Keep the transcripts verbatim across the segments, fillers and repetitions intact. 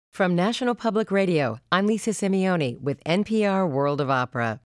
From National Public Radio, I'm Lisa Simeoni with N P R World of Opera.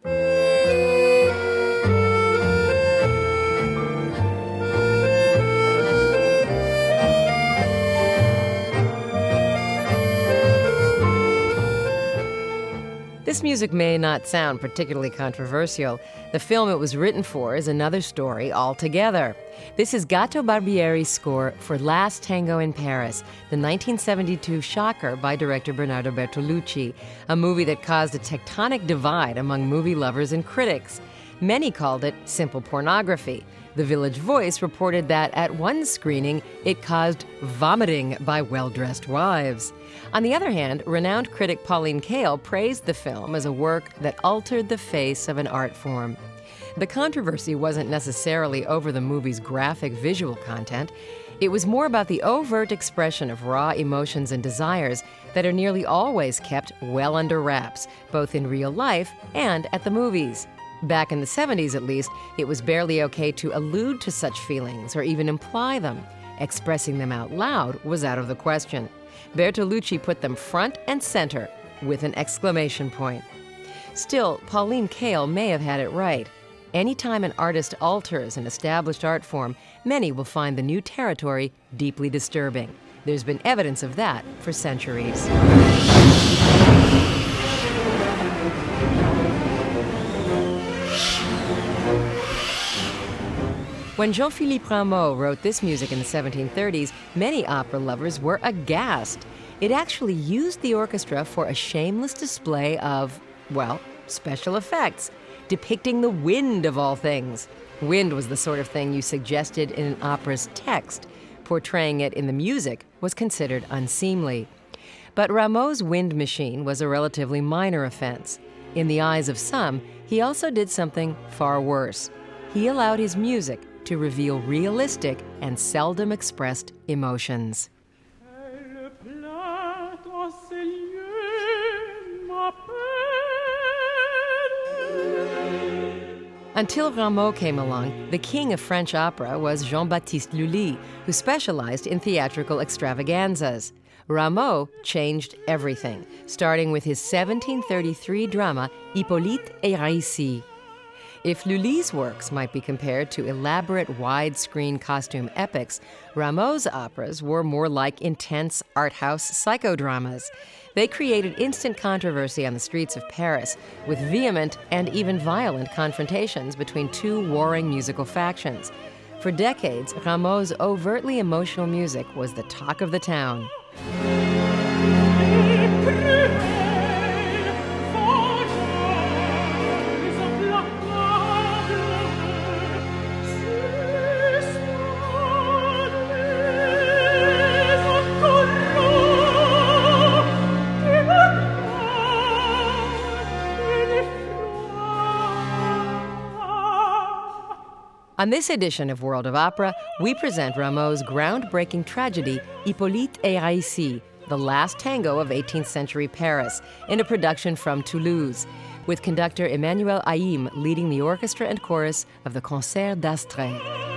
This music may not sound particularly controversial. The film it was written for is another story altogether. This is Gato Barbieri's score for Last Tango in Paris, the nineteen seventy-two shocker by director Bernardo Bertolucci, a movie that caused a tectonic divide among movie lovers and critics. Many called it simple pornography. The Village Voice reported that at one screening, it caused vomiting by well-dressed wives. On the other hand, renowned critic Pauline Kael praised the film as a work that altered the face of an art form. The controversy wasn't necessarily over the movie's graphic visual content. It was more about the overt expression of raw emotions and desires that are nearly always kept well under wraps, both in real life and at the movies. Back in the seventies, at least, it was barely okay to allude to such feelings or even imply them. Expressing them out loud was out of the question. Bertolucci put them front and center with an exclamation point. Still, Pauline Kael may have had it right. Anytime an artist alters an established art form, many will find the new territory deeply disturbing. There's been evidence of that for centuries. When Jean-Philippe Rameau wrote this music in the seventeen thirties, many opera lovers were aghast. It actually used the orchestra for a shameless display of, well, special effects, depicting the wind of all things. Wind was the sort of thing you suggested in an opera's text. Portraying it in the music was considered unseemly. But Rameau's wind machine was a relatively minor offense. In the eyes of some, he also did something far worse. He allowed his music to reveal realistic and seldom expressed emotions. Until Rameau came along, the king of French opera was Jean-Baptiste Lully, who specialized in theatrical extravaganzas. Rameau changed everything, starting with his seventeen thirty-three drama Hippolyte et Raïssi. If Lully's works might be compared to elaborate widescreen costume epics, Rameau's operas were more like intense art house psychodramas. They created instant controversy on the streets of Paris, with vehement and even violent confrontations between two warring musical factions. For decades, Rameau's overtly emotional music was the talk of the town. On this edition of World of Opera, we present Rameau's groundbreaking tragedy, Hippolyte et Raïssi, the last tango of eighteenth century Paris, in a production from Toulouse, with conductor Emmanuel Haïm leading the orchestra and chorus of the Concert d'Astrée.